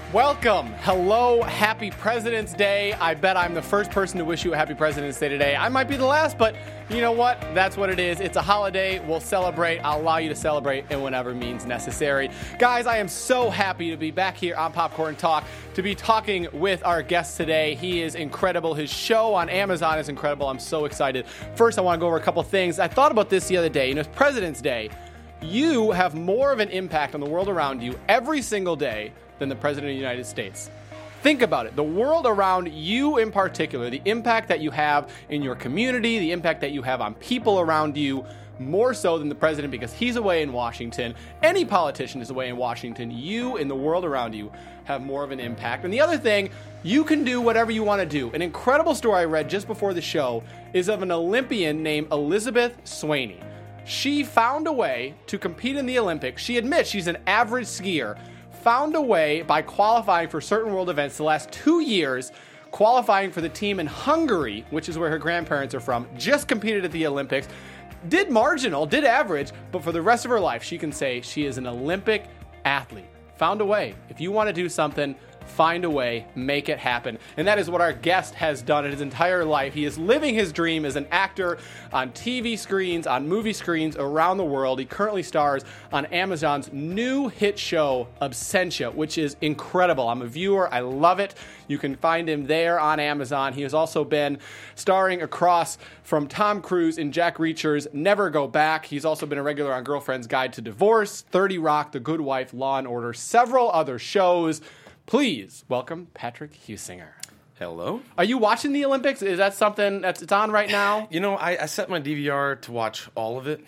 Welcome. Hello. Happy President's Day. I bet I'm the first person to wish you a happy President's Day today. I might be the last, but you know what? That's what it is. It's a holiday. We'll celebrate. I'll allow you to celebrate in whatever means necessary. Guys, I am so happy to be back here on Popcorn Talk to be talking with our guest today. He is incredible. His show on Amazon is incredible. I'm so excited. First, I want to go over a couple things. I thought about this the other day. It's President's Day. You have more of an impact on the world around you every single day than the President of the United States. Think about it. The world around you in particular, the impact that you have in your community, the impact that you have on people around you, more so than the president because he's away in Washington. Any politician is away in Washington. You in the world around you have more of an impact. And the other thing, you can do whatever you want to do. An incredible story I read just before the show is of an Olympian named Elizabeth Swaney. She found a way to compete in the Olympics. She admits she's an average skier. Found a way by qualifying for certain world events the last 2 years, qualifying for the team in Hungary, which is where her grandparents are from, just competed at the Olympics, did marginal, did average, but for the rest of her life, she can say she is an Olympic athlete. Found a way. If you want to do something, find a way, make it happen. And that is what our guest has done in his entire life. He is living his dream as an actor on TV screens, on movie screens around the world. He currently stars on Amazon's new hit show, Absentia, which is incredible. I'm a viewer. I love it. You can find him there on Amazon. He has also been starring across from Tom Cruise in Jack Reacher's Never Go Back. He's also been a regular on Girlfriend's Guide to Divorce, 30 Rock, The Good Wife, Law & Order, several other shows. Please welcome Patrick Husinger. Hello. Are you watching the Olympics? Is that something it's on right now? You know, I set my DVR to watch all of it,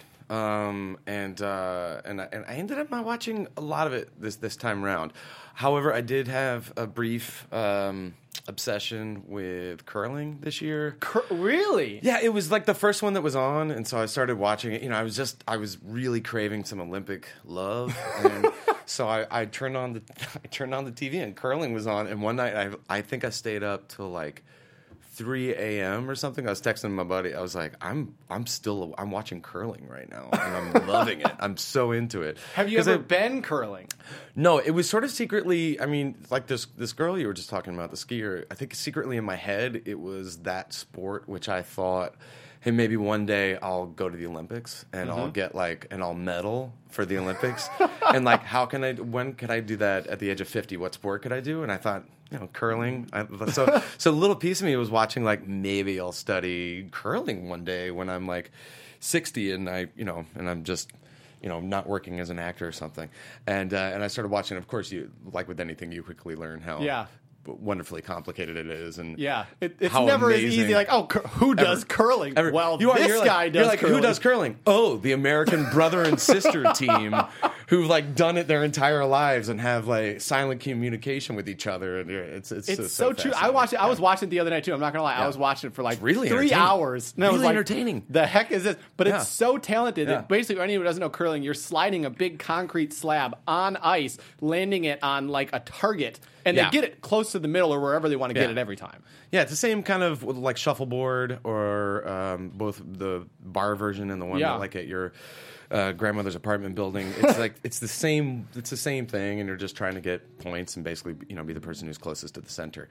and I ended up not watching a lot of it this time around. However, I did have a brief obsession with curling this year. Really? Yeah, it was like the first one that was on, and so I started watching it. You know, I was really craving some Olympic love, and so I turned on the TV and curling was on. And one night I think I stayed up till like 3 a.m. or something. I was texting my buddy. I was like, I'm watching curling right now, and I'm loving it. I'm so into it. Have you ever been curling? No, it was sort of secretly. I mean, like this girl you were just talking about, the skier. I think secretly in my head, it was that sport which I thought, hey, maybe one day I'll go to the Olympics and I'll get and I'll medal for the Olympics. And like, when could I do that at the age of 50? What sport could I do? And I thought, curling. So a little piece of me was watching like, maybe I'll study curling one day when I'm like 60 and I'm just, not working as an actor or something. And I started watching. Of course, you, like with anything, you quickly learn how wonderfully complicated it is, and it's never as easy. Like, who does curling? Well, this guy does curling. Who does curling? Oh, the American brother and sister team, who've like done it their entire lives and have like silent communication with each other. And it's so true. I watched it. I was watching it the other night too. I'm not gonna lie. I was watching it for like really 3 hours. No, really entertaining. The heck is this? But it's so talented. That basically, anyone who doesn't know curling, you're sliding a big concrete slab on ice, landing it on like a target. And they get it close to the middle or wherever they want to get it every time. Yeah, it's the same kind of like shuffleboard or both the bar version and the one that like at your grandmother's apartment building. It's like it's the same thing, and you're just trying to get points and basically be the person who's closest to the center.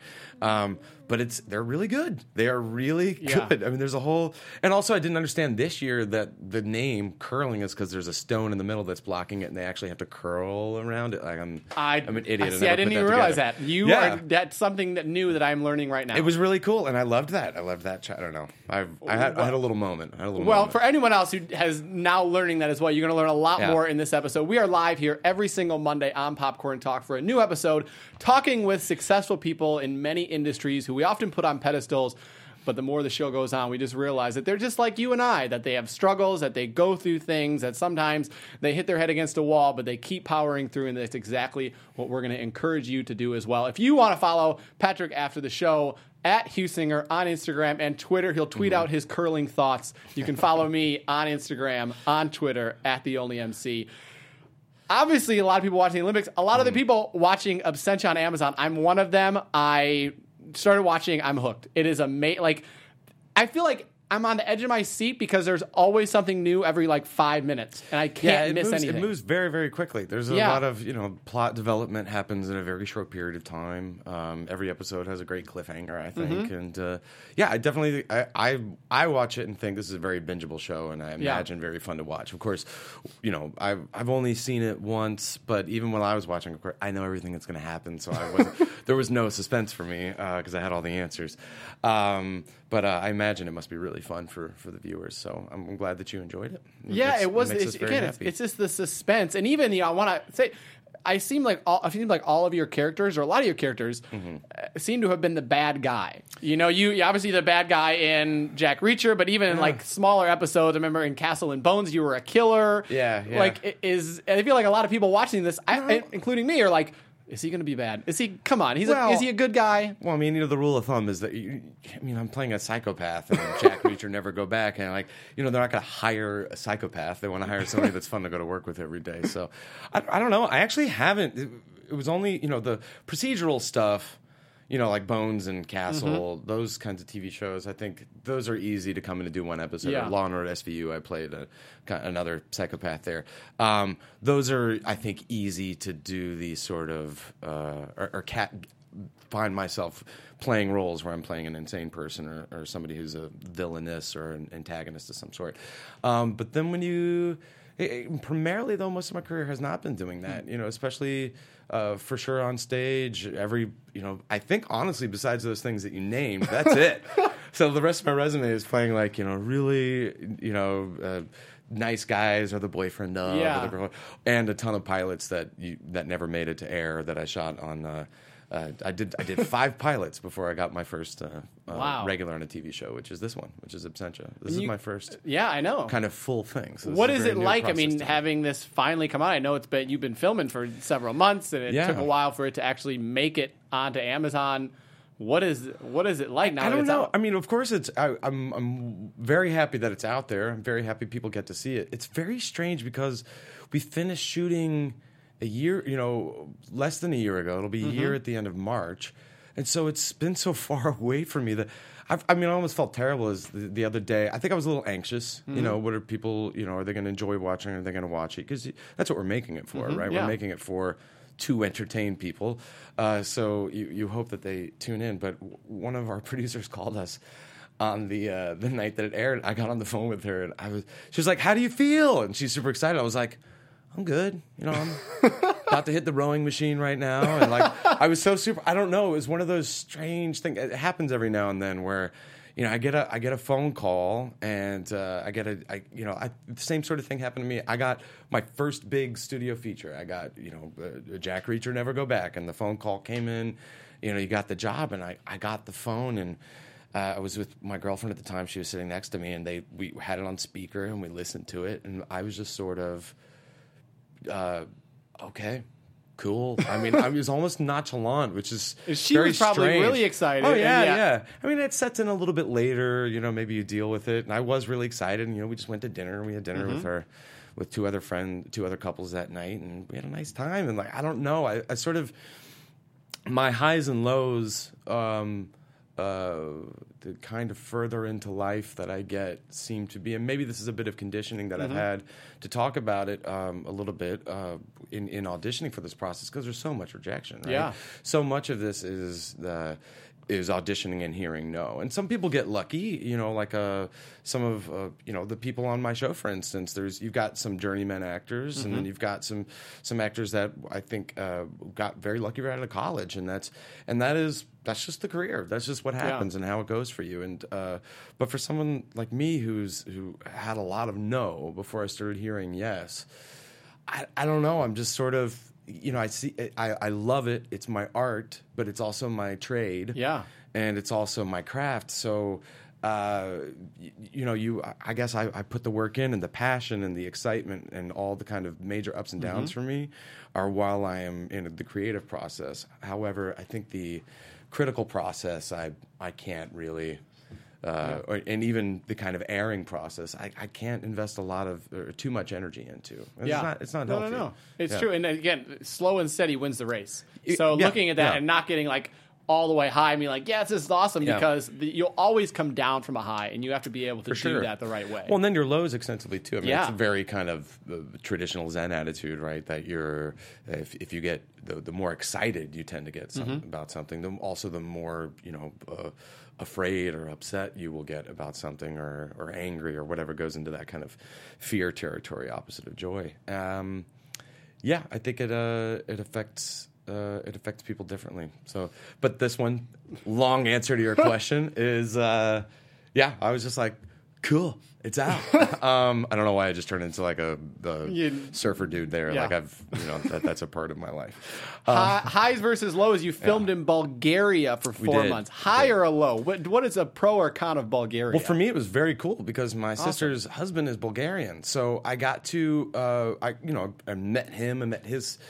But they're really good. They are really good. I mean, there's a whole, and also I didn't understand this year that the name curling is because there's a stone in the middle that's blocking it, and they actually have to curl around it. Like I'm an idiot. I didn't even realize that. That's something that new that I'm learning right now. It was really cool, and I loved that. I don't know. I had a little moment. For anyone else who has now learning that as well, you're going to learn a lot more in this episode. We are live here every single Monday on Popcorn Talk for a new episode, talking with successful people in many industries who we often put on pedestals. But the more the show goes on, we just realize that they're just like you and I, that they have struggles, that they go through things, that sometimes they hit their head against a wall, but they keep powering through, and that's exactly what we're going to encourage you to do as well. If you want to follow Patrick after the show, at Husinger on Instagram and Twitter. He'll tweet out his curling thoughts. You can follow me on Instagram, on Twitter, at TheOnlyMC. Obviously, a lot of people watching the Olympics. A lot of the people watching Absentia on Amazon. I'm one of them. I started watching. I'm hooked. It is amazing. Like, I feel like I'm on the edge of my seat because there's always something new every like 5 minutes, and I can't miss anything. It moves very, very quickly. There's a lot of plot development happens in a very short period of time. Every episode has a great cliffhanger, I think, and I definitely I watch it and think this is a very bingeable show, and I imagine very fun to watch. Of course, I've only seen it once, but even when I was watching, of course, I know everything that's going to happen, so there was no suspense for me because I had all the answers. But I imagine it must be really fun for the viewers. So I'm glad that you enjoyed it. It was. It's just the suspense, and even I want to say, I seem like all of your characters, or a lot of your characters, seem to have been the bad guy. You obviously the bad guy in Jack Reacher, but even in like smaller episodes, I remember in Castle and Bones, you were a killer. Yeah. Like I feel like a lot of people watching this, including me, are like, is he going to be bad? Is he? Come on, is he a good guy? Well, I mean, the rule of thumb is that I'm playing a psychopath, and Jack Reacher Never Go Back, and they're not going to hire a psychopath. They want to hire somebody that's fun to go to work with every day. So, I don't know. I actually haven't. It was only the procedural stuff. Like Bones and Castle, those kinds of TV shows, I think those are easy to come in and do one episode. Yeah. Law & Order SVU, I played another psychopath there. Those are, I think, easy to do these sort of, find myself playing roles where I'm playing an insane person or somebody who's a villainous or an antagonist of some sort. But then primarily, though, most of my career has not been doing that, especially for sure on stage. I think, honestly, besides those things that you named, that's it. So the rest of my resume is playing like, really, nice guys or the boyfriend of or the girl, and a ton of pilots that never made it to air that I shot on. I did 5 pilots before I got my first regular on a TV show, which is this one, which is Absentia. This is my first I know. kind of full thing. So what is it like? I mean, having this finally come out, I know you've been filming for several months, and it took a while for it to actually make it onto Amazon. What is it like now? I don't it's know. Out? I mean, of course, I'm very happy that it's out there. I'm very happy people get to see it. It's very strange because we finished shooting a year, less than a year ago. It'll be a year at the end of March. And so it's been so far away from me that I almost felt terrible as the other day. I think I was a little anxious. What are people, are they going to enjoy watching? Are they going to watch it? Because that's what we're making it for, right? Yeah. We're making it to entertain people. So you hope that they tune in. But one of our producers called us on the night that it aired. I got on the phone with her, and she was like, "How do you feel?" And she's super excited. I was like, I'm good. I'm about to hit the rowing machine right now. And I was so super, I don't know. It was one of those strange things. It happens every now and then where, I get a phone call and the same sort of thing happened to me. I got my first big studio feature. I got, Jack Reacher Never Go Back. And the phone call came in, you got the job. And I got the phone, and I was with my girlfriend at the time. She was sitting next to me, and we had it on speaker and we listened to it. And I was just sort of, okay, cool. I mean, I was almost nonchalant, which is she very was probably strange. really excited. Oh yeah. I mean, it sets in a little bit later. Maybe you deal with it. And I was really excited. And, we just went to dinner. We had dinner with two other couples that night, and we had a nice time. And I don't know. I sort of, my highs and lows. The kind of further into life that I get seem to be, and maybe this is a bit of conditioning that I've had to talk about it a little bit in auditioning for this process, because there's so much rejection, right? Yeah. So much of this is auditioning and hearing no. And some people get lucky, some of the people on my show, for instance. You've got some journeyman actors, and then you've got some actors that I think got very lucky right out of college, and that's that's just the career. That's just what happens and how it goes for you. And but for someone like me who had a lot of no before I started hearing yes, I don't know. I'm just sort of, I love it. It's my art, but it's also my trade. Yeah. And it's also my craft. So, I guess I put the work in, and the passion and the excitement and all the kind of major ups and downs for me are while I am in the creative process. However, I think the critical process, I can't really, and even the kind of airing process, I can't invest a lot of or too much energy into. It's not healthy. No. It's true. And again, slow and steady wins the race. So looking at that and not getting all the way high and be like, yes, this is awesome, Yeah. because you'll always come down from a high, and you have to be able to do that the right way. Well, and then your lows extensively too. I mean, Yeah. it's a very kind of traditional Zen attitude, right? That you're, if you get the more excited you tend to get about something, the more afraid or upset you will get about something, or angry, or whatever goes into that kind of fear territory, opposite of joy. Yeah, I think it affects. It affects people differently. So, but this one, long answer to your question is, I was just like, cool, it's out. I don't know why I just turned into like a surfer dude there. Yeah. Like that's a part of my life. Highs versus lows. You filmed in Bulgaria for 4 did. months. High or a low? What is a pro or con of Bulgaria? Well, for me, it was very cool because my sister's husband is Bulgarian, so I got to, I met him and met his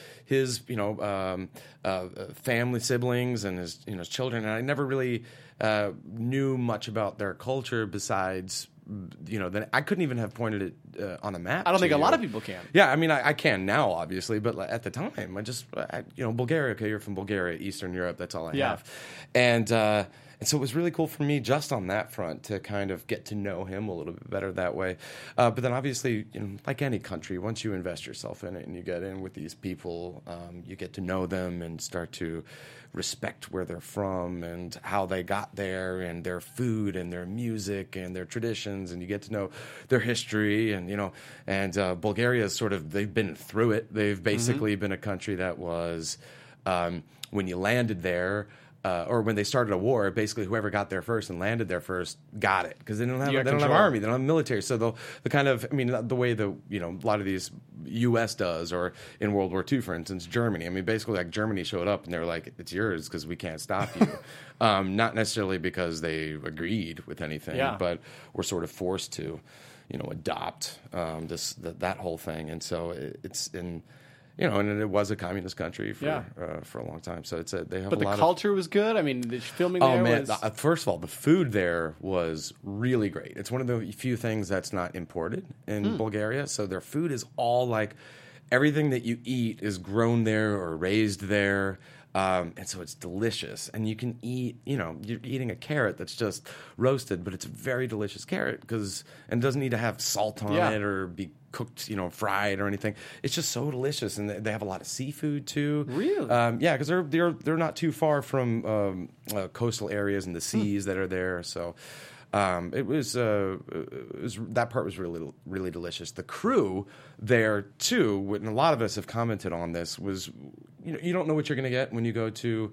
family, siblings, and his children, and I never really knew much about their culture besides. Then I couldn't even have pointed it on a map. I don't think to a you. lot of people can. Yeah, I mean, I can now, obviously, but at the time, Bulgaria. Okay, you're from Bulgaria, Eastern Europe. That's all I have, and so it was really cool for me just on that front to kind of get to know him a little bit better that way. But then, obviously, like any country, once you invest yourself in it and you get in with these people, you get to know them and start to respect where they're from and how they got there and their food and their music and their traditions, and you get to know their history and Bulgaria is they've been through it. They've basically been a country that was when you landed there. Or when they started a war, basically whoever got there first and landed there first got it, because they don't have army, they don't have military. So the way a lot of these U.S. does, or in World War II, for instance, Germany. I mean, basically, like, Germany showed up and they were like, "It's yours because we can't stop you." Not necessarily because they agreed with anything, but were sort of forced to, adopt that whole thing. And so it's in. And it was a communist country for a long time. So they have. But a lot the culture was good. I mean, the filming there was. First of all, the food there was really great. It's one of the few things that's not imported in Bulgaria. So their food is all like everything that you eat is grown there or raised there. And so it's delicious, and you can eat. You're eating a carrot that's just roasted, but it's a very delicious carrot and it doesn't need to have salt on it or be cooked, fried or anything. It's just so delicious, and they have a lot of seafood too. Really? Yeah, because they're not too far from coastal areas and the seas that are there. So. It was that part was really, really delicious. The crew there too, and a lot of us have commented on this, was you don't know what you're going to get when you go to.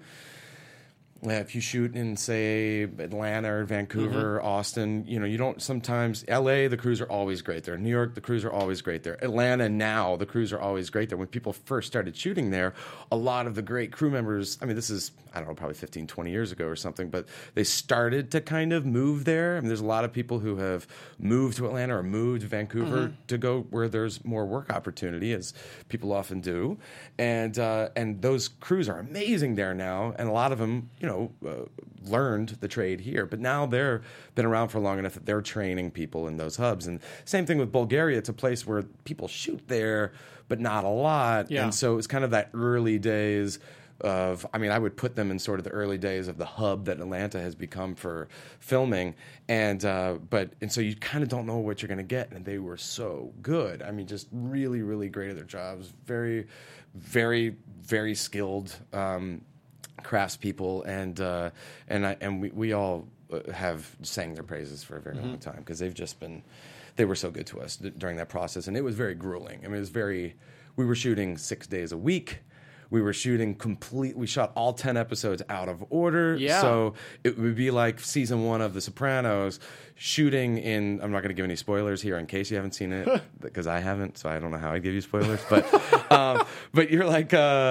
If you shoot in, say, Atlanta or Vancouver, Austin, you don't sometimes. L.A., the crews are always great there. New York, the crews are always great there. Atlanta, now, the crews are always great there. When people first started shooting there, a lot of the great crew members, I mean, this is, I don't know, probably 15, 20 years ago or something, but they started to kind of move there. I mean, there's a lot of people who have moved to Atlanta or moved to Vancouver to go where there's more work opportunity, as people often do. And those crews are amazing there now, and a lot of them, learned the trade here, but now they're been around for long enough that they're training people in those hubs. And same thing with Bulgaria. It's a place where people shoot there, but not a lot. Yeah. And so it's kind of that early days of, I would put them in sort of the early days of the hub that Atlanta has become for filming. And so you kind of don't know what you're going to get. And they were so good. I mean, just really, really great at their jobs. Very, very, very skilled, craftspeople, and we all have sang their praises for a very long time, because they were so good to us during that process, and it was very grueling. I mean, we were shooting 6 days a week. We were shooting we shot all 10 episodes out of order. Yeah. So it would be like season 1 of The Sopranos, shooting in, I'm not going to give any spoilers here in case you haven't seen it, because I haven't, so I don't know how I'd give you spoilers. But you're like,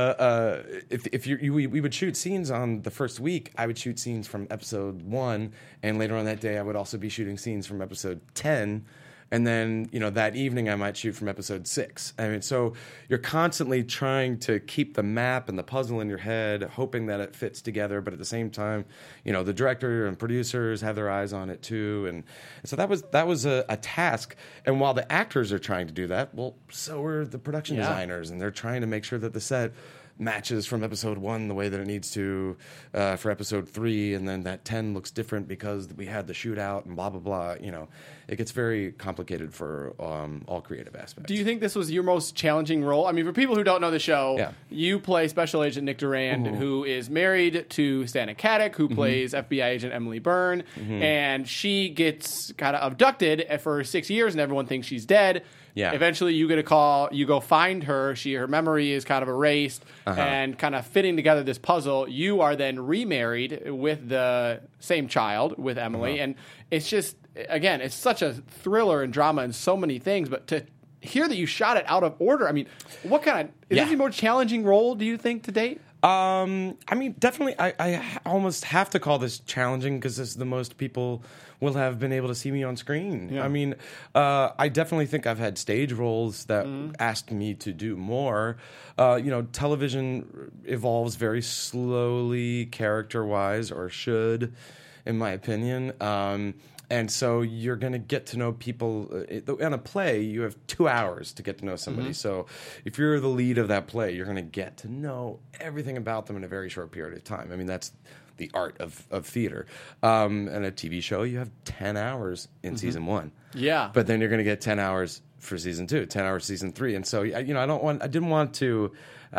we would shoot scenes on the first week. I would shoot scenes from episode 1, and later on that day I would also be shooting scenes from episode 10. And then, that evening I might shoot from episode 6. I mean, so you're constantly trying to keep the map and the puzzle in your head, hoping that it fits together. But at the same time, the director and producers have their eyes on it too. And so that was a task. And while the actors are trying to do that, well, so are the production designers. And they're trying to make sure that the set matches from episode 1 the way that it needs to for episode 3, and then that 10 looks different because we had the shootout and blah blah blah. It gets very complicated for all creative aspects. Do you think this was your most challenging role? I mean, for people who don't know the show, you play Special Agent Nick Durand, who is married to Santa Caddick, who plays FBI agent Emily Byrne, and she gets kind of abducted for 6 years, and everyone thinks she's dead. Yeah. Eventually, you get a call. You go find her. Her memory is kind of erased, and kind of fitting together this puzzle. You are then remarried with the same child with Emily, and it's just, again, it's such a thriller and drama and so many things. But to hear that you shot it out of order, I mean, what kind of is this your more challenging role? Do you think to date? I mean, definitely, I almost have to call this challenging because this is the most people will have been able to see me on screen. Yeah. I mean, I definitely think I've had stage roles that asked me to do more. Television evolves very slowly, character-wise, or should, in my opinion. And so you're going to get to know people. In a play, you have 2 hours to get to know somebody. So if you're the lead of that play, you're going to get to know everything about them in a very short period of time. I mean, that's the art of theater. And a TV show, you have 10 hours in season 1. Yeah. But then you're going to get 10 hours for season 2, 10 hours season 3. And so, I didn't want to,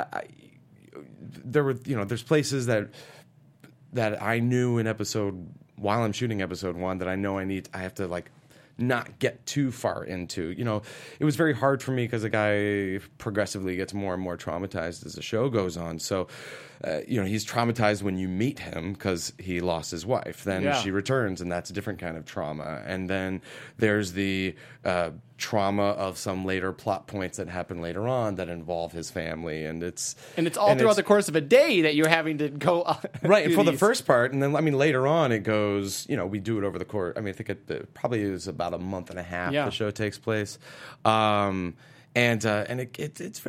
there's places that I knew in while I'm shooting episode 1 that I know I have to not get too far into. It was very hard for me because a guy progressively gets more and more traumatized as the show goes on. So, he's traumatized when you meet him because he lost his wife. Then she returns, and that's a different kind of trauma. And then there's the trauma of some later plot points that happen later on that involve his family, and it's all throughout the course of a day that you're having to go right for the first part, and then later on it goes. We do it over the course. I mean, I think it probably is about a month and a half. The show takes place, and it's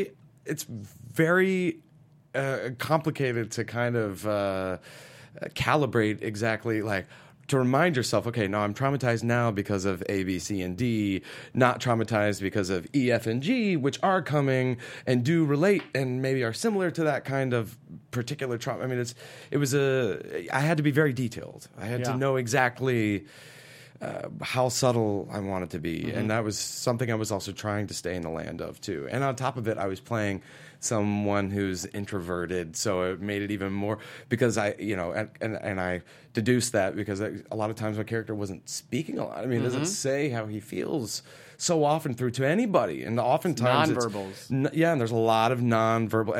very complicated to kind of calibrate exactly to remind yourself, okay, no, I'm traumatized now because of A, B, C, and D, not traumatized because of E, F, and G, which are coming and do relate and maybe are similar to that kind of particular trauma. I mean, I had to be very detailed. I had to know exactly how subtle I wanted to be. And that was something I was also trying to stay in the land of, too. And on top of it, I was playing someone who's introverted, so it made it even more, because I deduced that because a lot of times my character wasn't speaking a lot. I mean, he doesn't say how he feels so often through to anybody, and oftentimes nonverbals. And there's a lot of nonverbal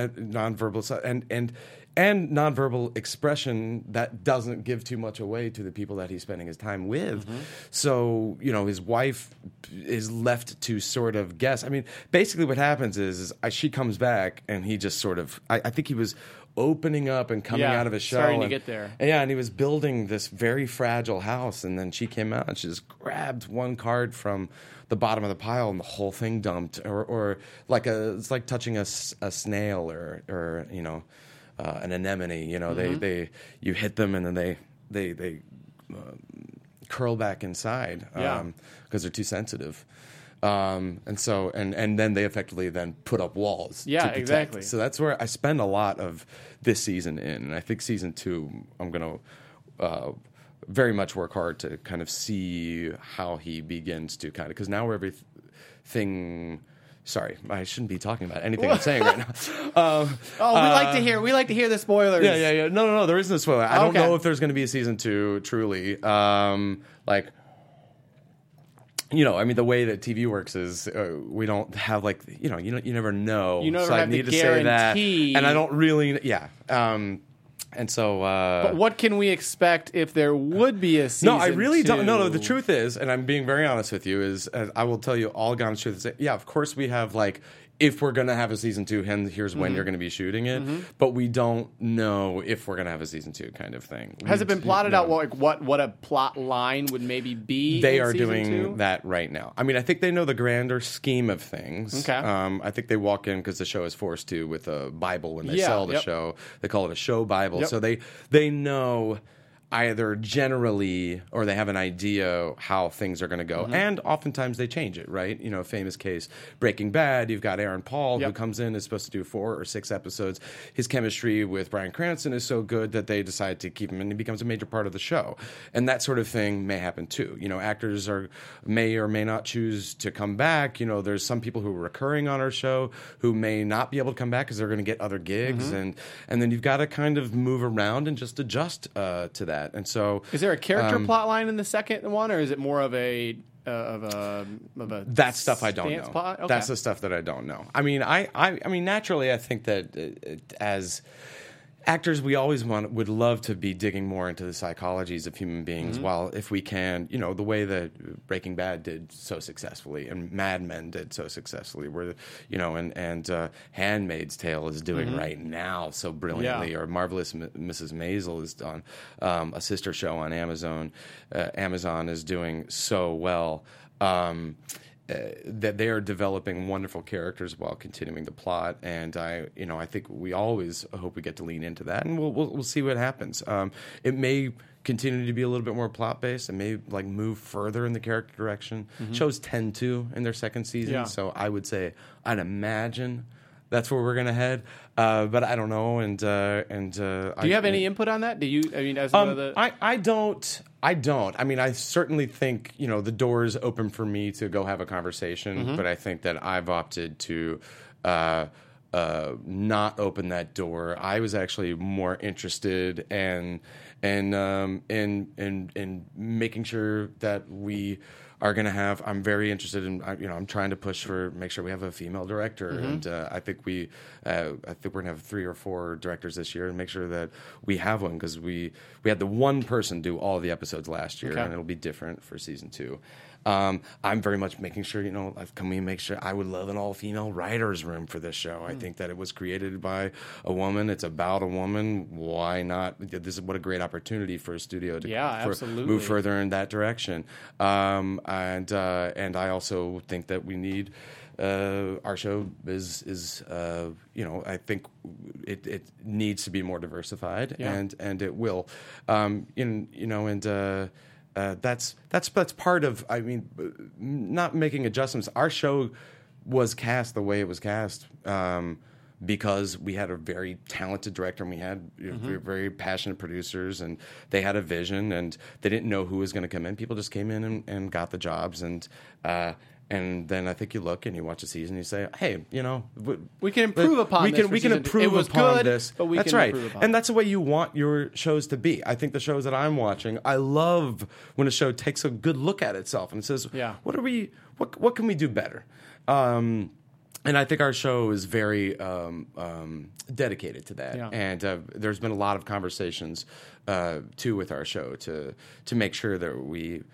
and nonverbal expression that doesn't give too much away to the people that he's spending his time with. So, his wife is left to sort of guess. I mean, basically what happens is she comes back and he just sort of, I think he was opening up and coming out of his shell. Starting to get there. And he was building this very fragile house, and then she came out and she just grabbed one card from the bottom of the pile and the whole thing dumped. Or it's like touching a snail or an anemone, you hit them and then they curl back inside because they're too sensitive, and then they effectively then put up walls. Yeah, to protect. exactly. So that's where I spend a lot of this season in, and I think season 2 I'm going to very much work hard to kind of see how he begins to kind of, because now everything. Sorry, I shouldn't be talking about anything I'm saying right now. We like to hear the spoilers. Yeah. No, there isn't a spoiler. I don't know if there's going to be a season 2, truly. I mean, the way that TV works is we don't have you never know. You never so have I need the to say that, guarantee. and I don't really, and so. But what can we expect if there would be a season? No, I really 2? don't. No. The truth is, and I'm being very honest with you, is I will tell you all God's truth. Is, of course we have if we're going to have a season 2, and here's when you're going to be shooting it, but we don't know if we're going to have a season 2 kind of thing. Has it been plotted out what a plot line would maybe be? They in are season doing 2? that right now. I mean, I think they know the grander scheme of things. Okay. I think they walk in because the show is forced to with a Bible when they sell the show. They call it a show Bible. Yep. So they know either generally or they have an idea how things are going to go, and oftentimes they change it, right? You know, famous case, Breaking Bad, you've got Aaron Paul who comes in, is supposed to do 4 or 6 episodes. His chemistry with Bryan Cranston is so good that they decide to keep him, and he becomes a major part of the show. And that sort of thing may happen too. You know, actors may or may not choose to come back. You know, there's some people who are recurring on our show who may not be able to come back because they're going to get other gigs, and then you've got to kind of move around and just adjust to that. And so, is there a character plot line in the second one, or is it more of a that stuff I don't know. Okay. That's the stuff that I don't know. I mean, I mean, naturally, I think that as actors, we always would love to be digging more into the psychologies of human beings. While if we can, you know, the way that Breaking Bad did so successfully and Mad Men did so successfully, where, you know, and Handmaid's Tale is doing right now so brilliantly, or Marvelous Mrs. Maisel is on a sister show on Amazon. Amazon is doing so well. That they are developing wonderful characters while continuing the plot, and I think we always hope we get to lean into that, and we'll see what happens. It may continue to be a little bit more plot based, and may like move further in the character direction. Shows tend to in their second season, so I would say I'd imagine that's where we're gonna head, but I don't know. And do you have any input on that? Do you? I mean, as one of the I don't. I mean, I certainly think, you know, the door is open for me to go have a conversation, but I think that I've opted to not open that door. I was actually more interested in making sure that we are going to have. I'm very interested in. You know, I'm trying to make sure we have a female director, and I think we're going to have 3 or 4 directors this year, and make sure that we have one, because we had the one person do all the episodes last year, and it'll be different for season 2. I'm very much making sure, you know, can we make sure, I would love an all-female writer's room for this show. I think that it was created by a woman. It's about a woman. Why not? This is what a great opportunity for a studio to move further in that direction. And I also think that we need, our show is you know, I think it needs to be more diversified, and it will. That's part of, I mean, not making adjustments. Our show was cast the way it was cast because we had a very talented director, and we had very passionate producers, and they had a vision, and they didn't know who was going to come in. People just came in and got the jobs, and then I think you look and you watch a season and you say, hey, you know, we can improve upon this. We can improve upon this. But that's right. And that's the way you want your shows to be. I think the shows that I'm watching, I love when a show takes a good look at itself and says, what can we do better? And I think our show is very dedicated to that. Yeah. And there's been a lot of conversations, too, with our show to make sure that we...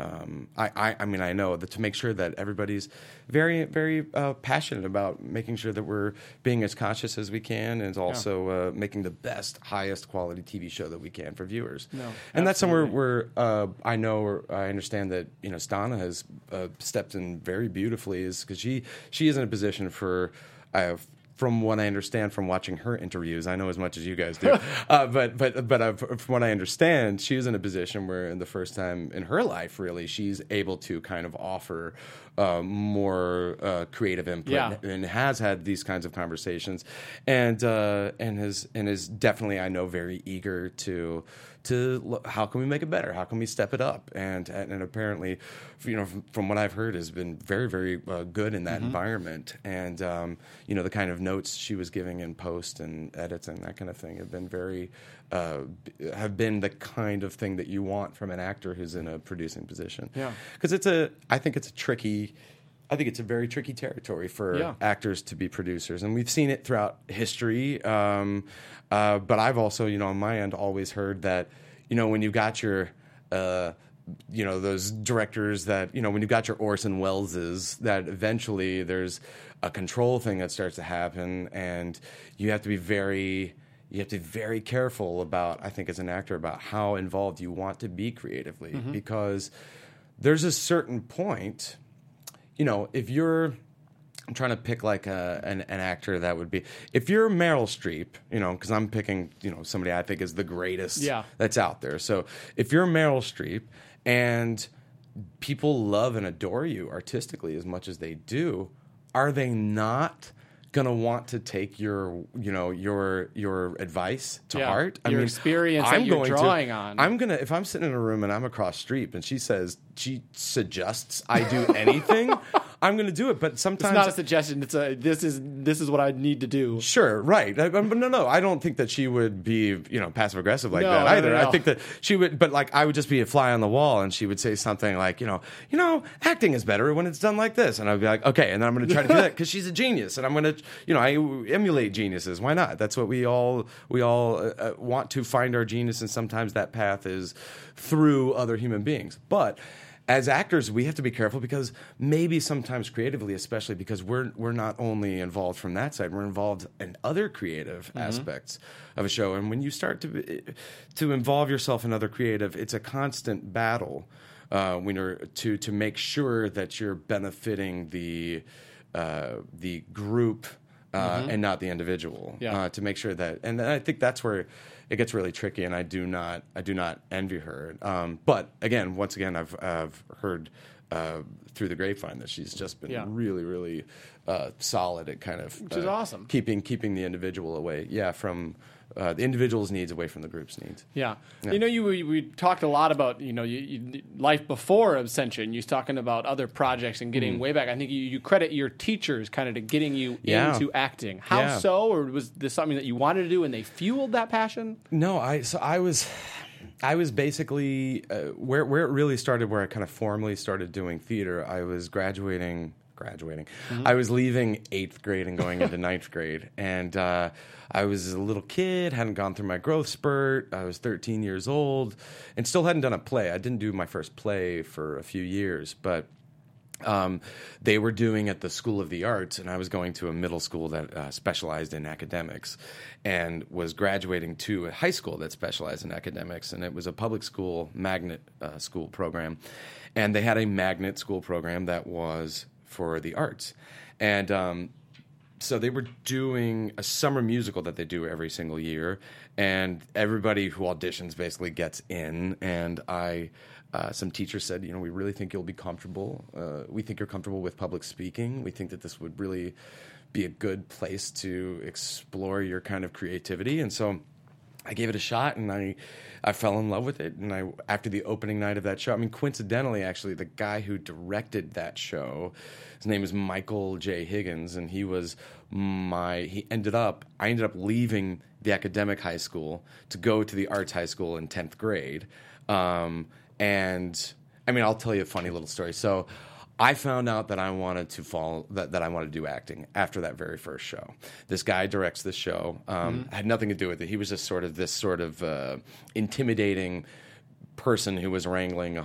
I mean, I know that to make sure that everybody's very, very passionate about making sure that we're being as conscious as we can, and also making the best, highest quality TV show that we can for viewers. No, and that's somewhere where I understand that, you know, Stana has stepped in very beautifully, is because she is in a position for. From what I understand from watching her interviews, I know as much as you guys do, but from what I understand, she is in a position where, in the first time in her life, really, she's able to kind of offer more creative input, and has had these kinds of conversations, and is definitely, I know, very eager to how can we make it better? How can we step it up? And apparently, you know, from what I've heard, has been very, very good in that environment. And you know, the kind of notes she was giving in post and edits and that kind of thing have been have been the kind of thing that you want from an actor who's in a producing position. Yeah, because I think it's a very tricky territory for actors to be producers, and we've seen it throughout history. But I've also, you know, on my end, always heard that, you know, when you've got your, you know, those directors that, you know, when you've got your Orson Welleses, that eventually there's a control thing that starts to happen, and you have to be very careful about, I think, as an actor, about how involved you want to be creatively, because there's a certain point. You know, if you're I'm trying to pick like an actor that would be, if you're Meryl Streep, you know, because I'm picking, you know, somebody I think is the greatest that's out there. So if you're Meryl Streep and people love and adore you artistically as much as they do, are they not gonna want to take your, you know, your advice to heart? Your experience that you're drawing on. I'm gonna, if I'm sitting in a room and I'm across street and she suggests I do anything, I'm gonna do it. But sometimes it's not a suggestion. It's this is what I need to do. Sure, right. But no. I don't think that she would be, you know, passive aggressive like that either. No. I think that she would, but like I would just be a fly on the wall, and she would say something like, you know, acting is better when it's done like this, and I'd be like, okay, and then I'm gonna try to do that because she's a genius, and I'm gonna, you know, I emulate geniuses. Why not? That's what we all want to find our genius, and sometimes that path is through other human beings, but. As actors, we have to be careful because maybe sometimes creatively, especially because we're not only involved from that side, we're involved in other creative aspects of a show. And when you start to involve yourself in other creative, it's a constant battle when you're to make sure that you're benefiting the group and not the individual. To make sure that, and I think that's where it gets really tricky, and I do not envy her. But again, once again, I've heard through the grapevine that she's just been really, really solid at kind of which is awesome, keeping the individual away, from the individual's needs away from the group's needs. Yeah. You know, we talked a lot about, you know, life before Ascension. You was talking about other projects and getting way back. I think you credit your teachers kind of to getting you into acting. How so? Or was this something that you wanted to do and they fueled that passion? No, I was basically where it really started, where I kind of formally started doing theater. I was graduating. I was leaving 8th grade and going into 9th grade. And I was a little kid, hadn't gone through my growth spurt. I was 13 years old and still hadn't done a play. I didn't do my first play for a few years, but they were doing at the School of the Arts, and I was going to a middle school that specialized in academics and was graduating to a high school that specialized in academics, and it was a public school magnet school program. And they had a magnet school program that was for the arts. And so they were doing a summer musical that they do every single year, and everybody who auditions basically gets in. And some teachers said, you know, we really think you'll be comfortable. We think you're comfortable with public speaking. We think that this would really be a good place to explore your kind of creativity. And so I gave it a shot, and I fell in love with it. And after the opening night of that show, I mean, coincidentally, actually, the guy who directed that show, his name is Michael J. Higgins, and I ended up leaving the academic high school to go to the arts high school in 10th grade. And I mean, I'll tell you a funny little story. So I found out that I wanted to do acting after that very first show. This guy directs this show. Had nothing to do with it. He was just this sort of intimidating person who was wrangling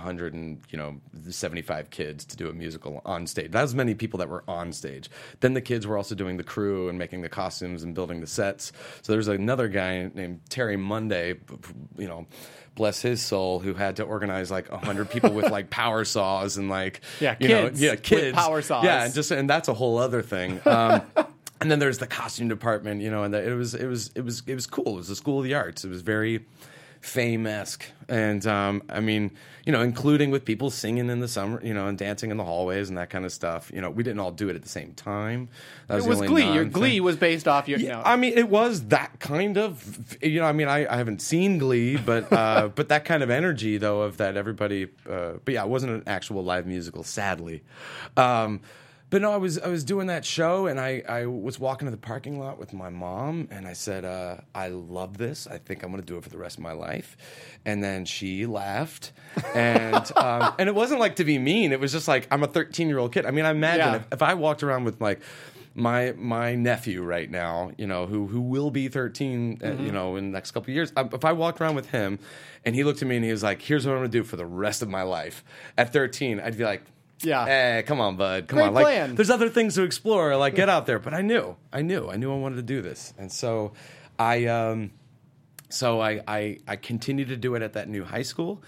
175 kids to do a musical on stage. That was many people that were on stage. Then the kids were also doing the crew and making the costumes and building the sets. So there's another guy named Terry Monday, you know, bless his soul, who had to organize like 100 people with like power saws and like kids with power saws. Yeah, and that's a whole other thing. And then there's the costume department, you know, and it was cool. It was the School of the Arts. It was very fame-esque, and I mean, you know, including with people singing in the summer, you know, and dancing in the hallways and that kind of stuff. You know, we didn't all do it at the same time. It was Glee. Your Glee was based off your. Yeah, I mean, it was that kind of. You know, I mean, I haven't seen Glee, but but that kind of energy though of that everybody. But yeah, it wasn't an actual live musical, sadly. But no, I was doing that show, and I was walking to the parking lot with my mom, and I said, I love this. I think I'm going to do it for the rest of my life. And then she laughed, and it wasn't like to be mean. It was just like, I'm a 13-year-old kid. I mean, I imagine if I walked around with like my nephew right now, you know, who will be 13, you know, in the next couple of years. If I walked around with him, and he looked at me and he was like, here's what I'm going to do for the rest of my life. At 13, I'd be like, yeah. Hey, come on, bud. Come Great on. Like, plan. there's other things to explore. Like, get out there. But I knew I wanted to do this, and so I continued to do it at that new high school.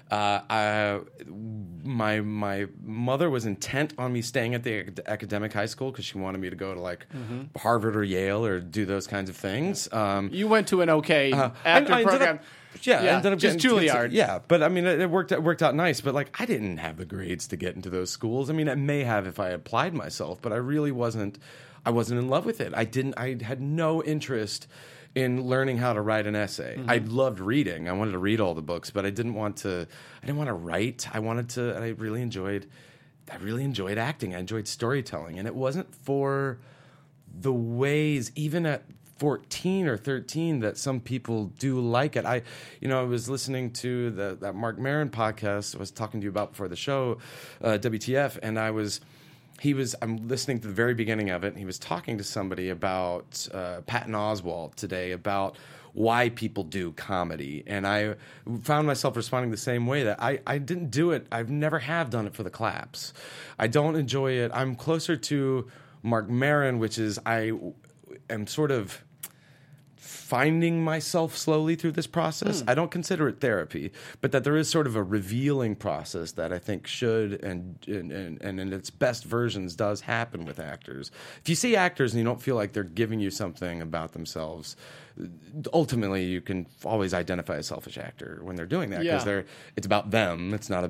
My mother was intent on me staying at the academic high school because she wanted me to go to like Harvard or Yale or do those kinds of things. You went to an okay actor program. I ended up just getting Juilliard. Yeah, but I mean, it worked out nice. But like, I didn't have the grades to get into those schools. I mean, I may have if I applied myself, but I really wasn't. I wasn't in love with it. I had no interest in learning how to write an essay. I loved reading. I wanted to read all the books, but I didn't want to write. And I really enjoyed acting. I enjoyed storytelling, and it wasn't for the ways, even at 14 or 13, that some people do like it. I was listening to that Mark Maron podcast I was talking to you about before the show, WTF, and I'm listening to the very beginning of it, and he was talking to somebody about Patton Oswalt today, about why people do comedy. And I found myself responding the same way, that I didn't do it. I've never have done it for the claps. I don't enjoy it. I'm closer to Mark Maron, which is I am sort of finding myself slowly through this process. I don't consider it therapy, but that there is sort of a revealing process that I think should and in its best versions does happen with actors. If you see actors and you don't feel like they're giving you something about themselves, ultimately you can always identify a selfish actor when they're doing that, because it's about them. It's not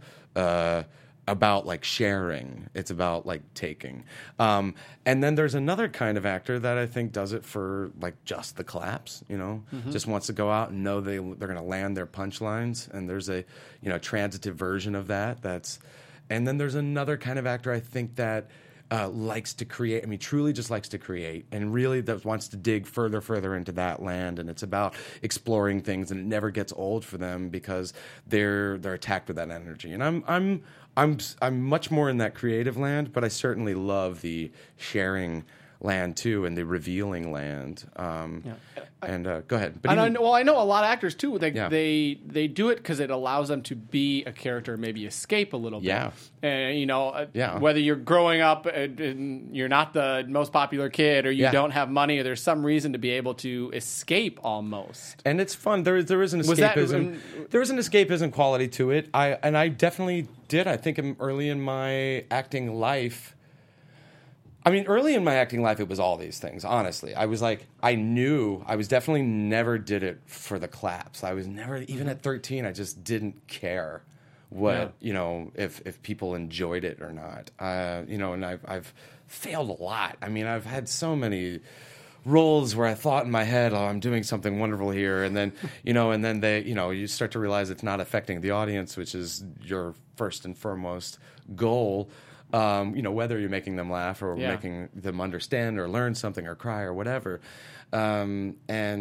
about like sharing. It's about like taking. And then there's another kind of actor that I think does it for like just the claps, just wants to go out and know they're going to land their punchlines. And there's a, transitive version of that. And then there's another kind of actor I think that likes to create. I mean, truly just likes to create, and really that wants to dig further into that land. And it's about exploring things, and it never gets old for them because they're attacked with that energy. And I'm much more in that creative land, but I certainly love the sharing land too, and the revealing land. And go ahead. But I know a lot of actors too. They do it because it allows them to be a character, maybe escape a little bit. Yeah. And whether you're growing up and you're not the most popular kid, or you don't have money, or there's some reason to be able to escape almost. And it's fun. There is an escapism. There is an escapism quality to it. I definitely did. I think early in my acting life. I mean, early in my acting life, it was all these things, honestly. I was like, I knew I was definitely never did it for the claps. I was never, even at 13, I just didn't care what, if people enjoyed it or not. And I've failed a lot. I mean, I've had so many roles where I thought in my head, I'm doing something wonderful here. And then, and then you start to realize it's not affecting the audience, which is your first and foremost goal. Whether you're making them laugh or making them understand or learn something or cry or whatever, and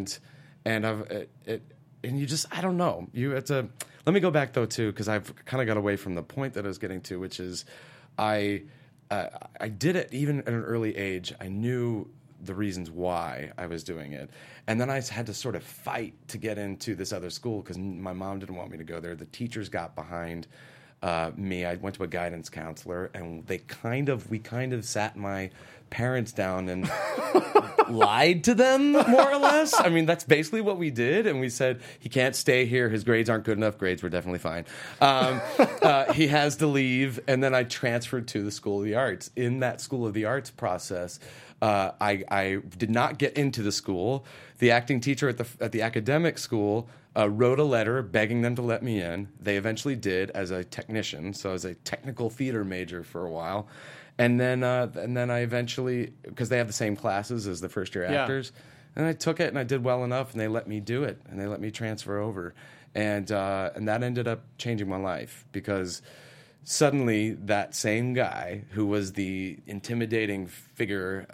you just, I don't know. Let me go back though too, because I've kind of got away from the point that I was getting to, which is I did it even at an early age. I knew the reasons why I was doing it, and then I had to sort of fight to get into this other school because my mom didn't want me to go there. The teachers got behind me. I went to a guidance counselor, and we kind of sat my parents down and lied to them, more or less. I mean, that's basically what we did. And we said, he can't stay here. His grades aren't good enough. Grades were definitely fine. He has to leave. And then I transferred to the School of the Arts. In that School of the Arts process, I did not get into the school. The acting teacher at the academic school wrote a letter begging them to let me in. They eventually did, as a technician, so as a technical theater major for a while. And then I eventually, because they have the same classes as the first year actors, and I took it and I did well enough, and they let me do it, and they let me transfer over, and that ended up changing my life, because suddenly that same guy who was the intimidating figure,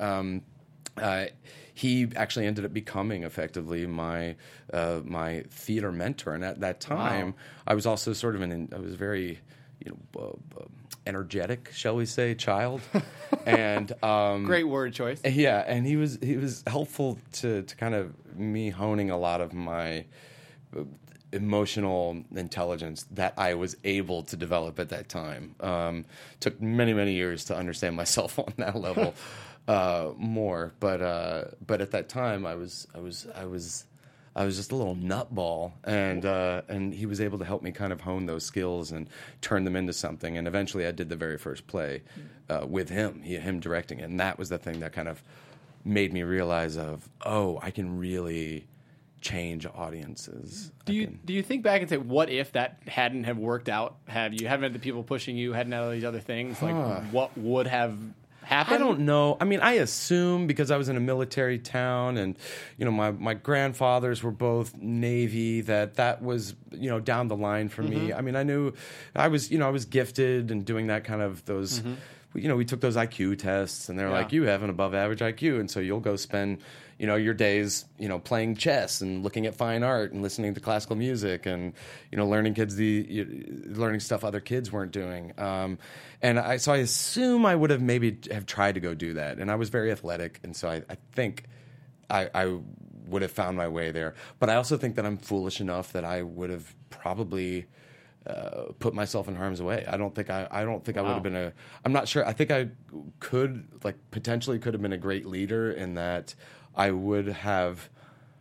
he actually ended up becoming effectively my theater mentor. And at that time, I was also sort of I was very, energetic, shall we say, child. And great word choice. Yeah, and he was helpful to kind of me honing a lot of my emotional intelligence that I was able to develop at that time. Took many, many years to understand myself on that level. More, but at that time I was I was just a little nutball, and he was able to help me kind of hone those skills and turn them into something. And eventually, I did the very first play with him directing it, and that was the thing that kind of made me realize I can really change audiences. Do you think back and say, what if that hadn't have worked out? Hadn't had the people pushing you, hadn't had all these other things? Like, what would have happened? I don't know. I mean, I assume because I was in a military town, and my grandfathers were both Navy, that was down the line for me. I mean, I knew I was gifted and doing that kind of those. We took those IQ tests, and they're like, you have an above average IQ, and so you'll go spend your days playing chess and looking at fine art and listening to classical music and learning learning stuff other kids weren't doing. So I assume I would have maybe have tried to go do that, and I was very athletic, and so I think I would have found my way there. But I also think that I'm foolish enough that I would have probably put myself in harm's way. I don't think I would have been I'm not sure. I think I potentially could have been a great leader in that I would have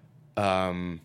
I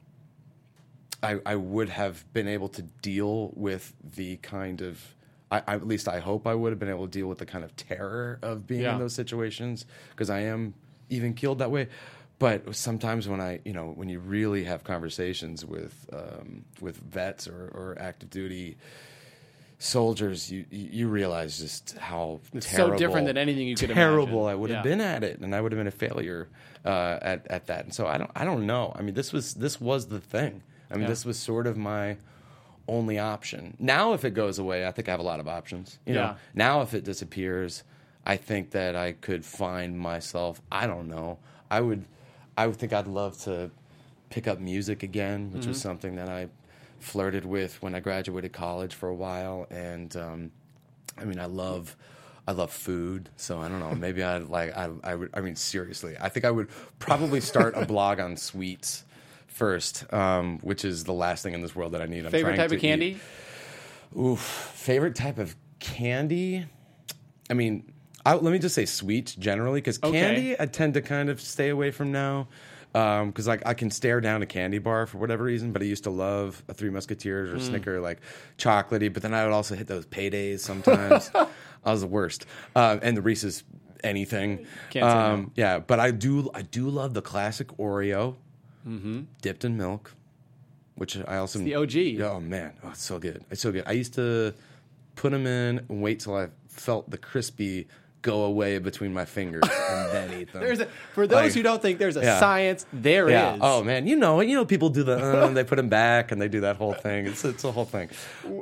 would have been able to deal with the kind of at least I hope I would have been able to deal with the kind of terror of being in those situations, because I am even keeled that way. But sometimes when you really have conversations with vets or active duty soldiers, you realize just how it's terrible, so different than anything you could imagine. Terrible I would have been at it, and I would have been a failure at that. And so I don't know. I mean, this was the thing. I mean, this was sort of my only option. Now, if it goes away, I think I have a lot of options. Now, if it disappears, I think that I could find myself. I don't know. I would think I'd love to pick up music again, which was something that I flirted with when I graduated college for a while. And I mean, I love food, so I don't know. Maybe I would. I mean, seriously, I think I would probably start a blog on sweets first, which is the last thing in this world that I need. Favorite type of candy? Oof, favorite type of candy? I mean, let me just say sweets generally, because candy I tend to kind of stay away from now. Because I can stare down a candy bar for whatever reason, but I used to love a Three Musketeers or Snicker, like chocolatey. But then I would also hit those paydays sometimes. I was the worst. And the Reese's anything. Can't say no. Yeah, but I do love the classic Oreo dipped in milk, which I also it's the OG. Oh man, it's so good. It's so good. I used to put them in and wait till I felt the crispy go away between my fingers and then eat them. For those who don't think there's a science, there is. Oh man, people do they put them back and they do that whole thing. It's a whole thing.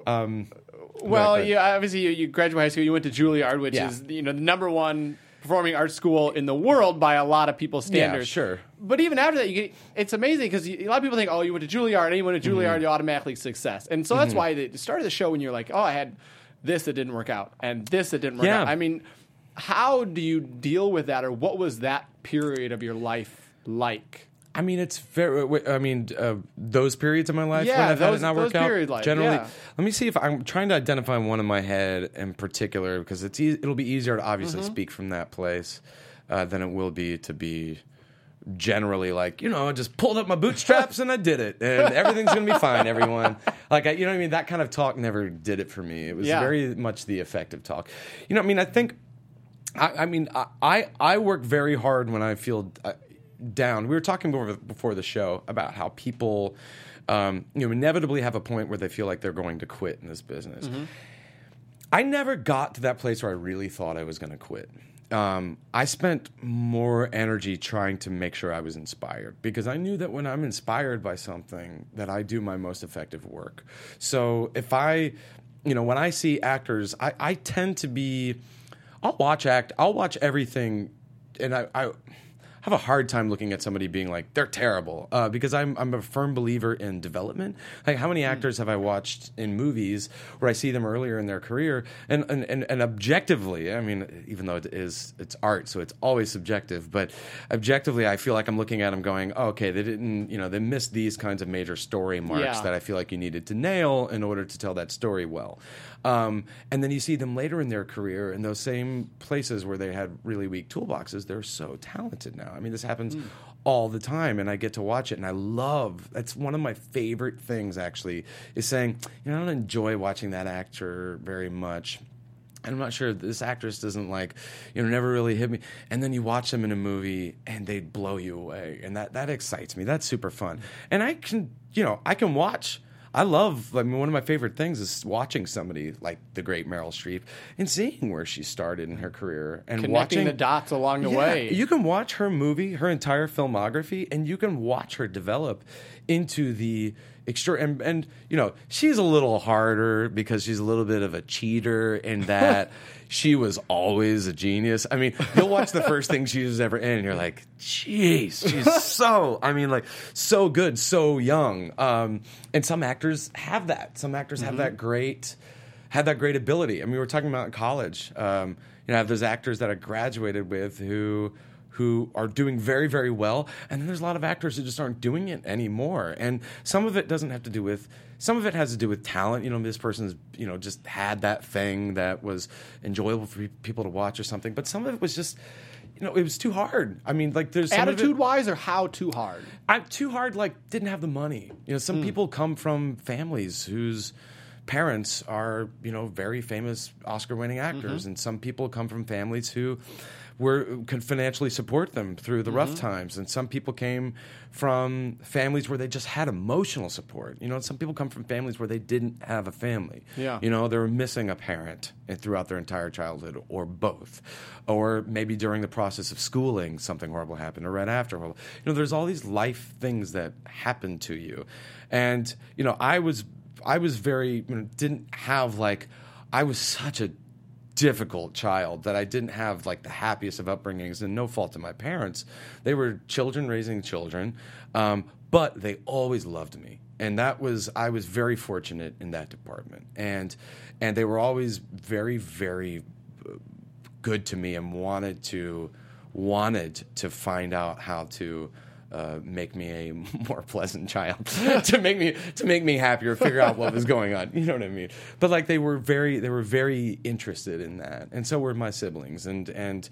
Obviously you graduated high school. You went to Juilliard, which is the number one performing arts school in the world by a lot of people's standards. Yeah, sure. But even after that, it's amazing because a lot of people think, you went to Juilliard, and you went to Juilliard, you automatically success. And so that's why the start of the show when you're like, I had this that didn't work out and this that didn't work out. I mean, how do you deal with that, or what was that period of your life like? I mean, it's very. I mean, those periods of my life when I've had it not work out. Life, generally, let me see if I'm trying to identify one in my head in particular, because it'll be easier to obviously speak from that place than it will be to be generally like, I just pulled up my bootstraps and I did it, and everything's gonna be fine, everyone. Like, what I mean? That kind of talk never did it for me. It was very much the effective talk. I think. I work very hard when I feel down. We were talking before the show about how people, inevitably have a point where they feel like they're going to quit in this business. I never got to that place where I really thought I was going to quit. I spent more energy trying to make sure I was inspired, because I knew that when I'm inspired by something, that I do my most effective work. So if when I see actors, I tend to be. I'll watch everything, and I have a hard time looking at somebody being like, they're terrible, because I'm a firm believer in development. Like, how many actors have I watched in movies where I see them earlier in their career, and objectively, I mean, even though it's art, so it's always subjective, but objectively, I feel like I'm looking at them going, okay, they didn't, they missed these kinds of major story marks that I feel like you needed to nail in order to tell that story well. And then you see them later in their career in those same places where they had really weak toolboxes. They're so talented now. now. I mean, this happens all the time, and I get to watch it, and I love. That's one of my favorite things, actually, is saying, I don't enjoy watching that actor very much. And I'm not sure, this actress doesn't never really hit me. And then you watch them in a movie and they blow you away. And that excites me. That's super fun. And I can watch. One of my favorite things is watching somebody like the great Meryl Streep and seeing where she started in her career and connecting watching the dots along the way. You can watch her movie, her entire filmography, and you can watch her develop into the extra. And she's a little harder because she's a little bit of a cheater in that she was always a genius. I mean, you'll watch the first thing she was ever in, and you're like, jeez, she's so good, so young. And some actors have that. Some actors have that great ability. I mean, we were talking about in college. I have those actors that I graduated with who are doing very, very well, and then there's a lot of actors who just aren't doing it anymore. And some of it has to do with talent. This person's just had that thing that was enjoyable for people to watch or something. But some of it was just it was too hard. I mean, there's attitude-wise, or how too hard? Too hard. Didn't have the money. Some people come from families whose parents are very famous Oscar-winning actors, and some people come from families who could financially support them through the rough times, and some people came from families where they just had emotional support. Some people come from families where they didn't have a family. Yeah. They were missing a parent throughout their entire childhood, or both, or maybe during the process of schooling something horrible happened, or right after. There's all these life things that happen to you, and I was very didn't have I was such a difficult child that I didn't have the happiest of upbringings, and no fault of my parents. They were children raising children, but they always loved me, and I was very fortunate in that department. And they were always very, very good to me, and wanted to find out how to make me a more pleasant child, to make me happier, figure out what was going on. You know what I mean? But they were very interested in that, and so were my siblings, and